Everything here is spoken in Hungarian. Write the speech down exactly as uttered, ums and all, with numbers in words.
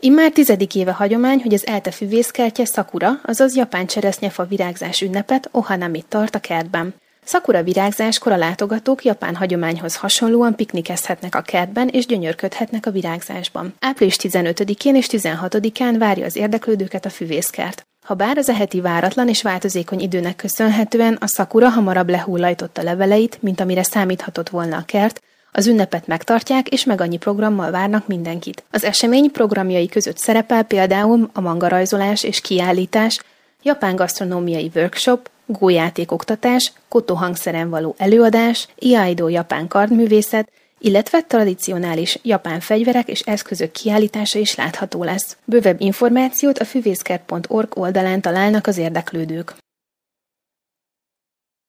Immár tizedik éve hagyomány, hogy az ELTE füvészkertje szakura, azaz japán cseresznyefa virágzás ünnepet Ohanamit tart a kertben. Szakura virágzáskor a látogatók japán hagyományhoz hasonlóan piknikezhetnek a kertben és gyönyörködhetnek a virágzásban. április tizenötödikén és tizenhatodikán várja az érdeklődőket a füvészkert. Habár az eheti váratlan és változékony időnek köszönhetően a szakura hamarabb lehullajtotta leveleit, mint amire számíthatott volna a kert, az ünnepet megtartják, és meg annyi programmal várnak mindenkit. Az esemény programjai között szerepel például a mangarajzolás és kiállítás, japán gasztronómiai workshop, gójátékoktatás, koto hangszeren való előadás, iaido japán kardművészet, illetve tradicionális japán fegyverek és eszközök kiállítása is látható lesz. Bővebb információt a füvészkert pont org oldalán találnak az érdeklődők.